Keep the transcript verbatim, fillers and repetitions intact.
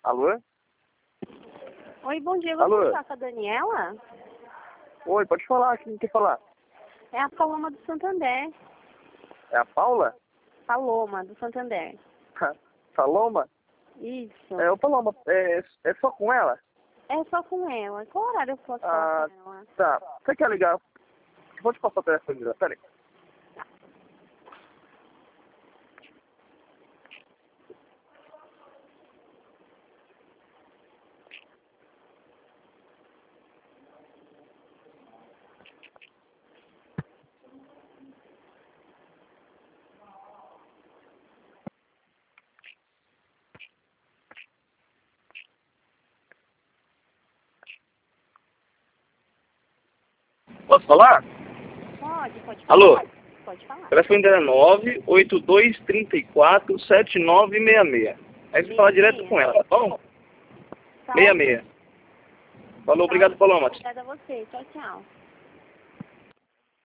Alô? Oi, bom dia. Você Alô? está com a Daniela? Oi, pode falar. Quem quer falar? É a Paloma do Santander. É a Paula? Paloma do Santander. Saloma? Isso. É, o Paloma, é, é só com ela? É só com ela. Qual horário eu posso Ah, falar com ela? tá. Você quer ligar? Vou te passar o telefone dela, peraí. Posso falar? Pode, pode falar. Alô? Pode falar. Pode, pode falar. Alô? Pode falar. O telefone dela é nove oito dois três quatro sete nove seis seis. Aí você fala direto com ela, tá bom? Tá seis ok. seis. Falou, Tá obrigado, ok. Paloma. Obrigada a você. Tchau, tchau.